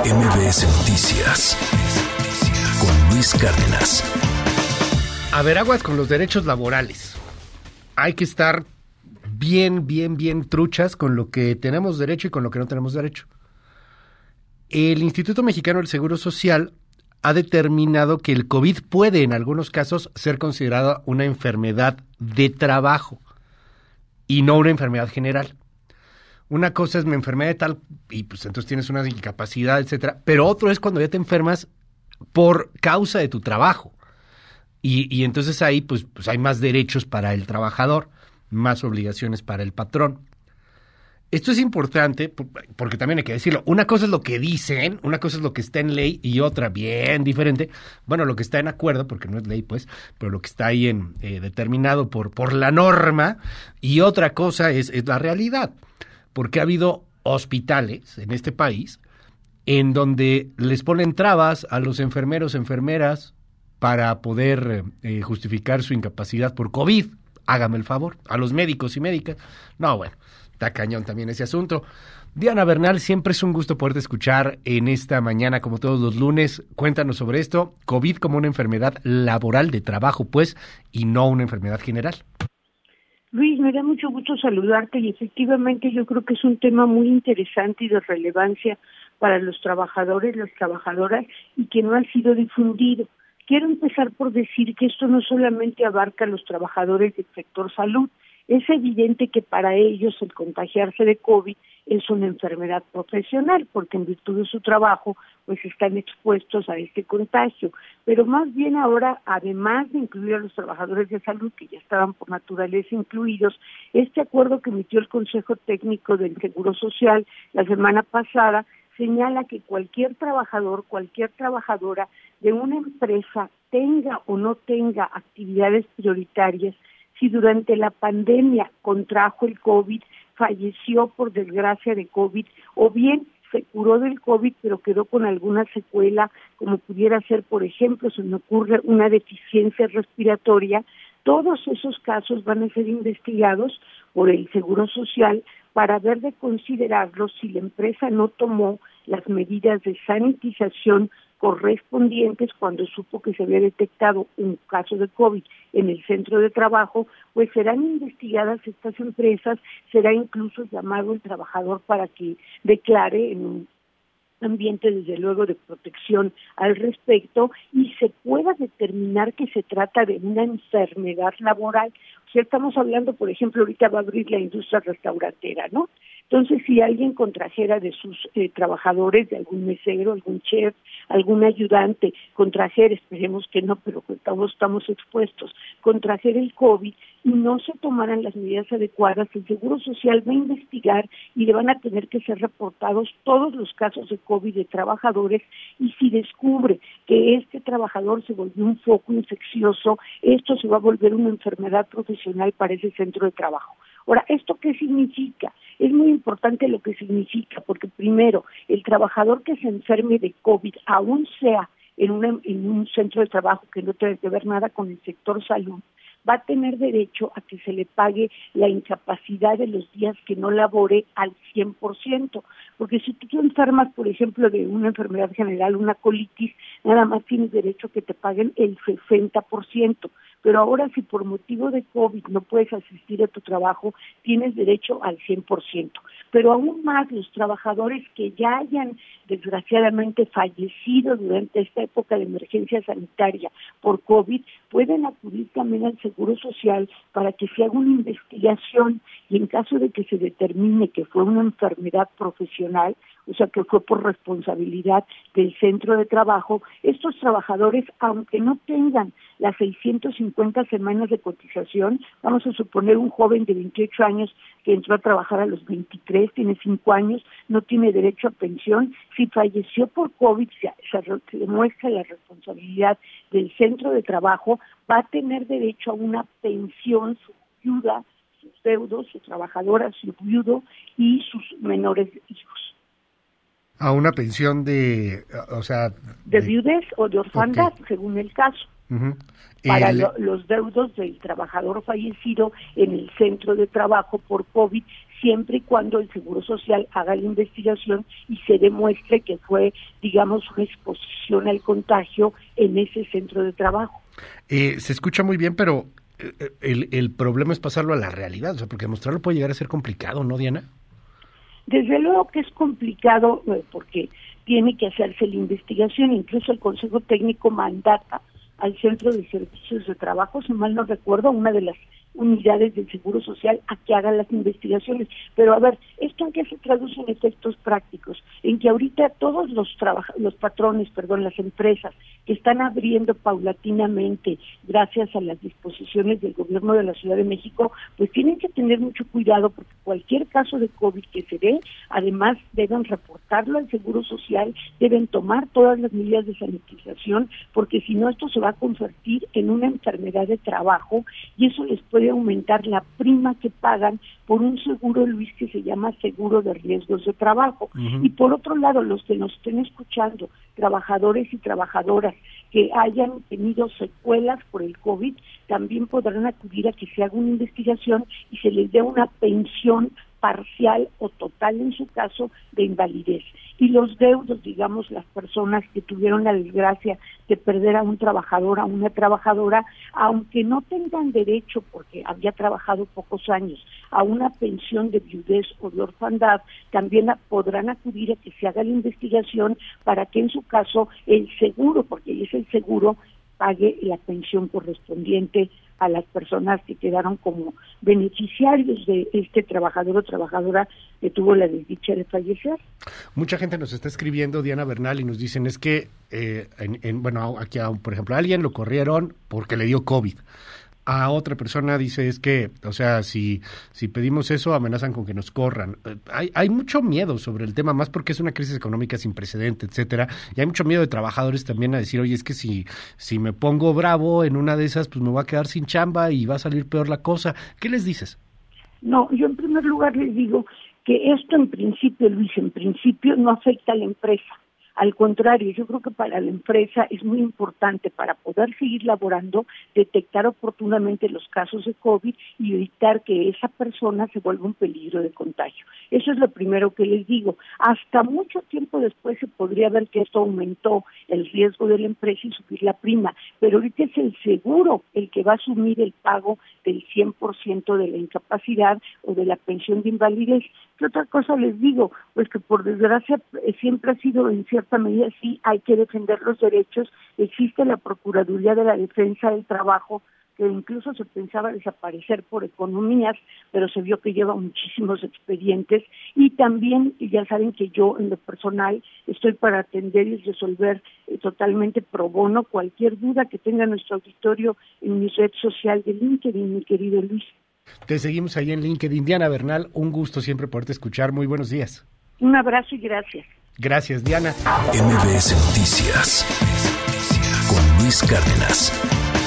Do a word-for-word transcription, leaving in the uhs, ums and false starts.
M B S Noticias con Luis Cárdenas. A ver, aguas con los derechos laborales. Hay que estar bien, bien, bien truchas con lo que tenemos derecho y con lo que no tenemos derecho. El Instituto Mexicano del Seguro Social ha determinado que el COVID puede, en algunos casos, ser considerada una enfermedad de trabajo y no una enfermedad general. Una cosa es me enfermé de tal y pues entonces tienes una incapacidad, etcétera, pero otro es cuando ya te enfermas por causa de tu trabajo. Y, y entonces ahí pues, pues hay más derechos para el trabajador, más obligaciones para el patrón. Esto es importante porque también hay que decirlo. Una cosa es lo que dicen, una cosa es lo que está en ley y otra bien diferente. Bueno, lo que está en acuerdo, porque no es ley pues, pero lo que está ahí en, eh, determinado por, por la norma, y otra cosa es, es la realidad. Porque ha habido hospitales en este país en donde les ponen trabas a los enfermeros, enfermeras para poder eh, justificar su incapacidad por COVID. Hágame el favor, a los médicos y médicas. No, bueno, está cañón también ese asunto. Diana Bernal, siempre es un gusto poderte escuchar en esta mañana, como todos los lunes. Cuéntanos sobre esto, COVID como una enfermedad laboral de trabajo, pues, y no una enfermedad general. Luis, me da mucho gusto saludarte y efectivamente yo creo que es un tema muy interesante y de relevancia para los trabajadores, las trabajadoras y que no ha sido difundido. Quiero empezar por decir que esto no solamente abarca a los trabajadores del sector salud. Es evidente que para ellos el contagiarse de COVID es una enfermedad profesional, porque en virtud de su trabajo pues están expuestos a este contagio. Pero más bien ahora, además de incluir a los trabajadores de salud, que ya estaban por naturaleza incluidos, este acuerdo que emitió el Consejo Técnico del Seguro Social la semana pasada señala que cualquier trabajador, cualquier trabajadora de una empresa tenga o no tenga actividades prioritarias, si durante la pandemia contrajo el COVID, falleció por desgracia de COVID, o bien se curó del COVID pero quedó con alguna secuela, como pudiera ser, por ejemplo, se me ocurre una deficiencia respiratoria, todos esos casos van a ser investigados por el Seguro Social para ver de considerarlos si la empresa no tomó las medidas de sanitización correspondientes cuando supo que se había detectado un caso de COVID en el centro de trabajo, pues serán investigadas estas empresas, será incluso llamado el trabajador para que declare en un ambiente desde luego de protección al respecto y se pueda determinar que se trata de una enfermedad laboral. O sea, estamos hablando, por ejemplo, ahorita va a abrir la industria restaurantera, ¿no? Entonces, si alguien contrajera de sus eh, trabajadores, de algún mesero, algún chef, algún ayudante, contrajera, esperemos que no, pero todos estamos expuestos, contrajera el COVID y no se tomaran las medidas adecuadas, el Seguro Social va a investigar y le van a tener que ser reportados todos los casos de COVID de trabajadores y si descubre que este trabajador se volvió un foco infeccioso, esto se va a volver una enfermedad profesional para ese centro de trabajo. Ahora, ¿esto qué significa? Es muy importante lo que significa, porque primero, el trabajador que se enferme de COVID, aún sea en, una, en un centro de trabajo que no tiene que ver nada con el sector salud, va a tener derecho a que se le pague la incapacidad de los días que no labore al cien por ciento, porque si tú te enfermas, por ejemplo, de una enfermedad general, una colitis, nada más tienes derecho a que te paguen el sesenta por ciento, pero ahora si por motivo de COVID no puedes asistir a tu trabajo, tienes derecho al cien por ciento. Pero aún más los trabajadores que ya hayan desgraciadamente fallecido durante esta época de emergencia sanitaria por COVID, pueden acudir también al Seguro Social para que se haga una investigación y en caso de que se determine que fue una enfermedad profesional, o sea que fue por responsabilidad del centro de trabajo, estos trabajadores, aunque no tengan las seiscientas cincuenta semanas de cotización, vamos a suponer un joven de veintiocho años que entró a trabajar a los veintitrés, tiene cinco años, no tiene derecho a pensión, si falleció por COVID, se, se, se demuestra la responsabilidad del centro de trabajo, va a tener derecho a una pensión, su viuda, sus deudos, su trabajadora, su viudo y sus menores hijos. A una pensión de, o sea... De, de viudez o de orfandad, okay, según el caso. Uh-huh. Para el... lo, los deudos del trabajador fallecido en el centro de trabajo por COVID, siempre y cuando el Seguro Social haga la investigación y se demuestre que fue, digamos, una exposición al contagio en ese centro de trabajo. Eh, se escucha muy bien, pero eh, el, el problema es pasarlo a la realidad, o sea, porque demostrarlo puede llegar a ser complicado, ¿no, Diana? Desde luego que es complicado eh, porque tiene que hacerse la investigación, incluso el Consejo Técnico mandata al Centro de Servicios de Trabajo, si mal no recuerdo, una de las unidades del Seguro Social a que hagan las investigaciones. Pero a ver, ¿esto en qué se traduce en efectos prácticos? En que ahorita todos los trabaja- los patrones, perdón, las empresas que están abriendo paulatinamente gracias a las disposiciones del gobierno de la Ciudad de México, pues tienen que tener mucho cuidado porque cualquier caso de COVID que se dé, además deben reportarlo al Seguro Social, deben tomar todas las medidas de sanitización, porque si no esto se va a convertir en una enfermedad de trabajo y eso les puede aumentar la prima que pagan por un seguro, Luis, que se llama seguro de riesgos de trabajo. Uh-huh. Y por otro lado, los que nos estén escuchando, trabajadores y trabajadoras que hayan tenido secuelas por el COVID, también podrán acudir a que se haga una investigación y se les dé una pensión parcial o total en su caso de invalidez. Y los deudos, digamos, las personas que tuvieron la desgracia de perder a un trabajador, a una trabajadora, aunque no tengan derecho, porque había trabajado pocos años, a una pensión de viudez o de orfandad, también podrán acudir a que se haga la investigación para que en su caso el seguro, porque es el seguro, pague la pensión correspondiente a las personas que quedaron como beneficiarios de este trabajador o trabajadora que tuvo la desdicha de fallecer. Mucha gente nos está escribiendo, Diana Bernal, y nos dicen es que, eh, en, en, bueno, aquí, por ejemplo, a alguien lo corrieron porque le dio COVID. A otra persona dice es que, o sea, si si pedimos eso, amenazan con que nos corran. Eh, hay hay mucho miedo sobre el tema, más porque es una crisis económica sin precedente, etcétera, y hay mucho miedo de trabajadores también a decir, oye, es que si si me pongo bravo en una de esas, pues me voy a quedar sin chamba y va a salir peor la cosa. ¿Qué les dices? No, yo en primer lugar les digo que esto en principio, Luis, en principio no afecta a la empresa. Al contrario, yo creo que para la empresa es muy importante para poder seguir laborando, detectar oportunamente los casos de COVID y evitar que esa persona se vuelva un peligro de contagio. Eso es lo primero que les digo. Hasta mucho tiempo después se podría ver que esto aumentó el riesgo de la empresa y subir la prima, pero ahorita es el seguro el que va a asumir el pago del cien por ciento de la incapacidad o de la pensión de invalidez. ¿Qué otra cosa les digo? Pues que por desgracia siempre ha sido en cierta medida sí hay que defender los derechos. Existe la Procuraduría de la Defensa del Trabajo, que incluso se pensaba desaparecer por economías, pero se vio que lleva muchísimos expedientes. Y también, ya saben que yo en lo personal estoy para atender y resolver eh, totalmente pro bono cualquier duda que tenga nuestro auditorio en mi red social de LinkedIn, mi querido Luis. Te seguimos ahí en LinkedIn. Diana Bernal, un gusto siempre poderte escuchar. Muy buenos días. Un abrazo y gracias. Gracias, Diana. M B S Noticias con Luis Cárdenas.